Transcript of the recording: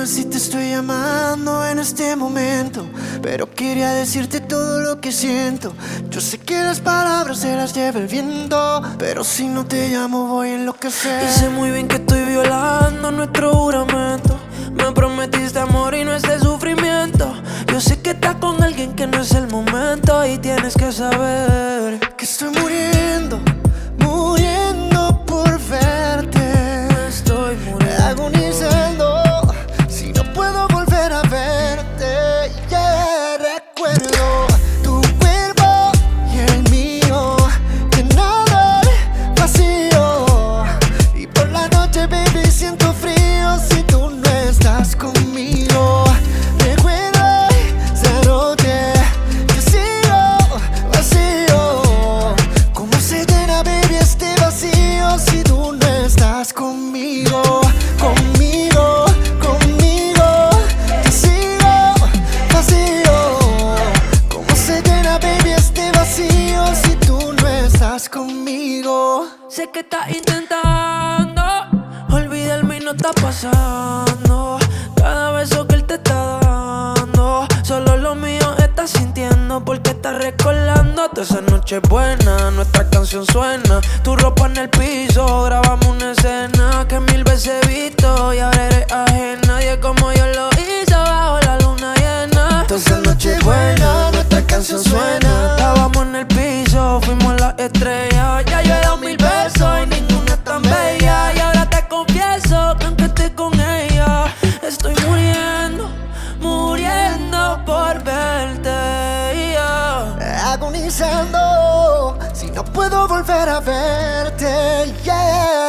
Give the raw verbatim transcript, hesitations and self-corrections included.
ver si te estoy llamando en este momento, pero quería decirte todo lo que siento. Yo sé que las palabras se las lleva el viento, pero si no te llamo voy a enloquecer. Y sé muy bien que estoy violando nuestro juramento. Me prometiste amor y no es de sufrimiento. Yo sé que estás con alguien que no es el momento, y tienes que saber que estoy muriendo, muriendo por verte. Estoy muriendo, agonizando, si no puedo volver a verte. Yeah, recuerdo tu cuerpo y el mío, llenado el vacío. Y por la noche, baby, siento frío si tú no estás conmigo. Recuerdo esa noche que sigo vacío. ¿Cómo se llena, baby, este vacío si tú no estás conmigo? Conmigo, conmigo, que sigo vacío. ¿Cómo se llena, baby, este vacío si tú no estás conmigo? sé que estás intentando olvidarme y no está pasando. Cada beso que él te está dando, solo lo mío estás sintiendo, porque estás recordando toda esa noche buena. Nuestra canción suena, tu ropa en el piso, grabamos una escena que mil veces he visto y ahora eres ajena. Nadie como yo lo hice bajo la luna llena. Toda esa noche buena, nuestra canción suena. Estábamos en el piso, fuimos las estrellas. Ya yo he dado mil besos y ninguna es tan bella. Y ahora te confieso que aunque esté con ella, estoy muriendo, muriendo por verte, yeah. Agonizando, si no puedo volver a verte, yeah.